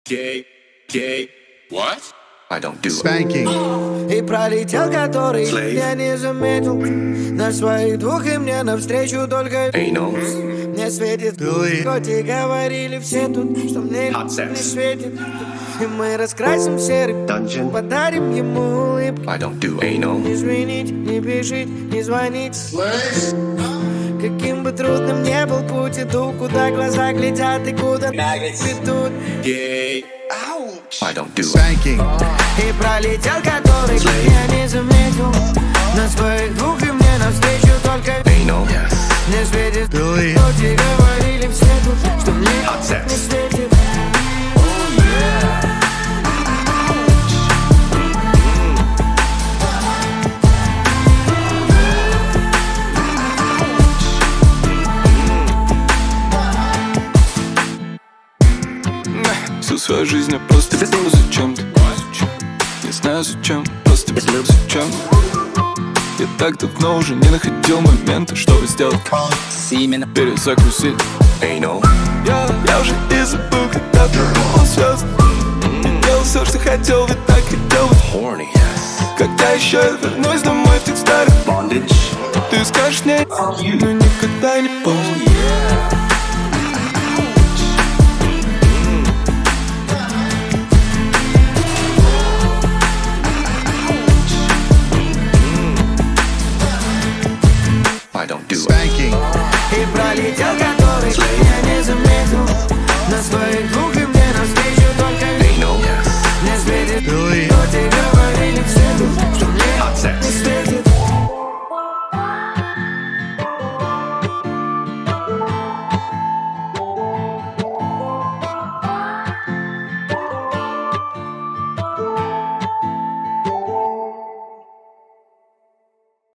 Gay, gay, what? I don't do Spanking. И пролетел который, Slave. я не заметил. На своих двух и мне навстречу только anal. мне светит. Billy. Хоть и говорили все тут, что мне Hot sex. не светит. И мы раскрасим серый Dungeon. подарим ему улыбку. I don't do anal. Не звонить, не пишить, не звонить. Каким бы трудным ни был путь, иду, куда глаза глядят и куда ведут. Gay. I don't do Spanking. И пролетел который, я не заметил. На своих двух и мне навстречу только anal. Yes. не светит. Billy. Хоть и говорили все тут, что мне Hot sex. не светит. Всю свою жизнь я просто веду зачем-то. Не знаю зачем, просто веду зачем. Я так давно уже не находил момента, чтобы сделать перезагрузить. Anal. Я уже и забыл, когда ты был звезд. Я делал все, что хотел, ведь так хотел. Horny. Yes. Когда еще я вернусь домой в тех старых, Bondage. ты скажешь мне, но никогда не помню.